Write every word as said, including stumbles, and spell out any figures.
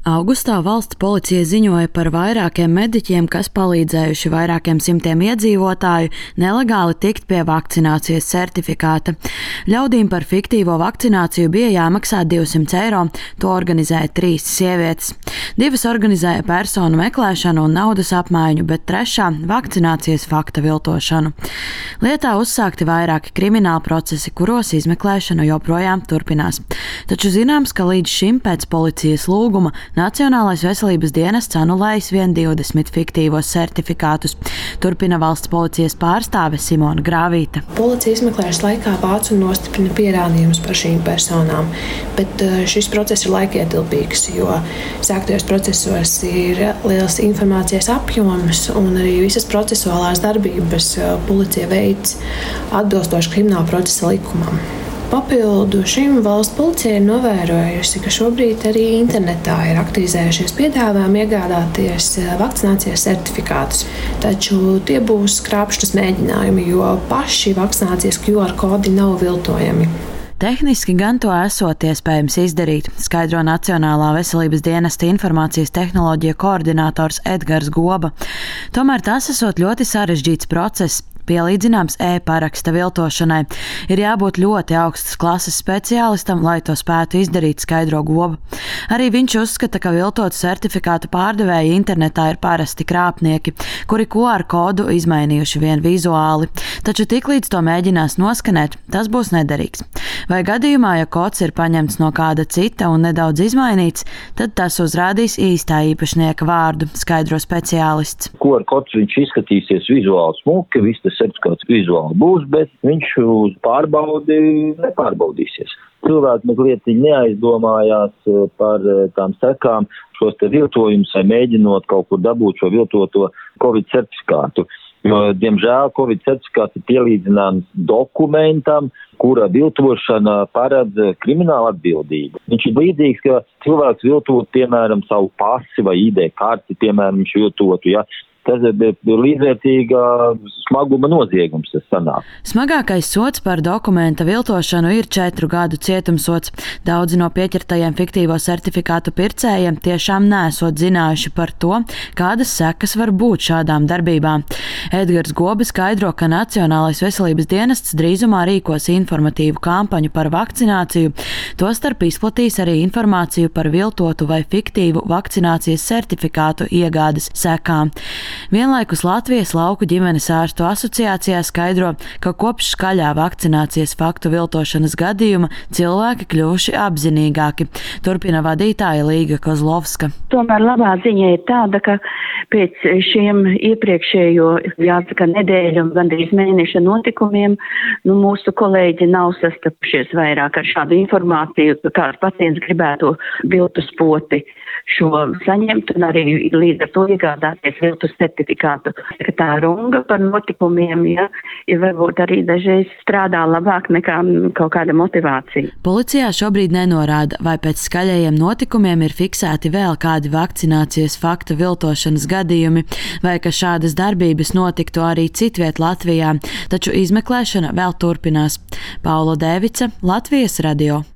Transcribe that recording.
Augustā valsts policija ziņoja par vairākiem mediķiem, kas palīdzējuši vairākiem simtiem iedzīvotāju nelegāli tikt pie vakcinācijas certifikāta. Ļaudīm par fiktīvo vakcināciju bija jāmaksā divsimt eiro, to organizēja trīs sievietes. Divas organizēja personu meklēšanu un naudas apmaiņu, bet trešā – vakcinācijas fakta viltošanu. Lietā uzsākti vairāki krimināli procesi, kuros izmeklēšana joprojām turpinās. Taču zināms, ka līdz šim pēc policijas lūguma Nacionālais veselības dienests anulējis vien divdesmit fiktīvos certifikātus. Turpina valsts policijas pārstāve Simona Grāvīte. Policija izmeklēšanas laikā vāc un nostiprina pierādījumus par šīm personām, bet šis process ir laikietilpīgs, jo sāktajos procesos ir liels informācijas apjoms un arī visas procesuālās darbības policija veids atbilstoši krimināla procesa likumam. Papildu šim valsts policija ir novērojusi, ka šobrīd arī internetā ir aktivizējušies piedāvājumi iegādāties vakcinācijas certifikātus. Taču tie būs krāpšanas mēģinājumi, jo paši vakcinācijas Q R kodi nav viltojami. Tehniski gan to esot iespējams izdarīt, skaidro Nacionālā veselības dienesta informācijas tehnoloģija koordinators Edgars Goba. Tomēr tas esot ļoti sarežģīts process. Pielīdzināms e-paraksta viltošanai. Ir jābūt ļoti augstas klases speciālistam, lai to spētu izdarīt, skaidro Goba. Arī viņš uzskata, ka viltotu certifikātu pārdevēji internetā ir parasti krāpnieki, kuri Q R kodu izmainījuši vien vizuāli. Taču tiklīdz to mēģinās noskanēt, tas būs nederīgs. Vai gadījumā, ja kods ir paņemts no kāda cita un nedaudz izmainīts, tad tas uzrādīs īstā īpašnieka vārdu, skaidro speciālists. Q R kods viņš izskatīsies vizuāli smuki, viss tas certifikāts vizuāli būs, bet viņš uz pārbaudi nepārbaudīsies. Cilvēki mazliet neaizdomājās par tām sekām šos te viltojumus vai mēģinot kaut kur dabūt šo viltoto Covid certifikātu. Jo, diemžēl, Covid certifikāts ir pielīdzināms dokumentam, kura viltošana paredz kriminālu atbildību. Viņš ir līdzīgs, ka cilvēks viltot, piemēram, savu pasi vai I D karti, piemēram, viņš viltotu, ja. Tas ir līdzvērtīga smaguma noziegums, tas sanāk. Smagākais sods par dokumenta viltošanu ir četru gadu cietumsods. Daudzi no pieķertajiem fiktīvo certifikātu pircējiem tiešām nesot zinājuši par to, kādas sekas var būt šādām darbībām. Edgars Goba skaidro, ka Nacionālais veselības dienests drīzumā rīkos informatīvu kampaņu par vakcināciju, tostarp izplatīs arī informāciju par viltotu vai fiktīvu vakcinācijas certifikātu iegādes sekām. Vienlaikus Latvijas lauku ģimenes ārstu asociācijā skaidro, ka kopš skaļā vakcinācijas faktu viltošanas gadījuma cilvēki kļuvuši apzinīgāki. Turpina vadītāja Līga Kozlovska. Tomēr labā ziņa ir tāda, ka pēc šiem iepriekšējo, jāsaka, nedēļu un gandrīz mēneša notikumiem, nu, mūsu kolēģi nav sastapušies vairāk ar šādu informāciju, ka kāds pacients gribētu viltus poti šo saņemt un arī līdz ar to iegādāties viltus certifikātu. Tā runga par notikumiem, ja, ir varbūt arī dažreiz strādā labāk nekā kaut kāda motivācija. Policijā šobrīd nenorāda, vai pēc skaļajiem notikumiem ir fiksēti vēl kādi vakcinācijas fakta viltošanas gadījumi, vai ka šādas darbības notiktu arī citviet Latvijā, taču izmeklēšana vēl turpinās. Paula Dēvica, Latvijas radio.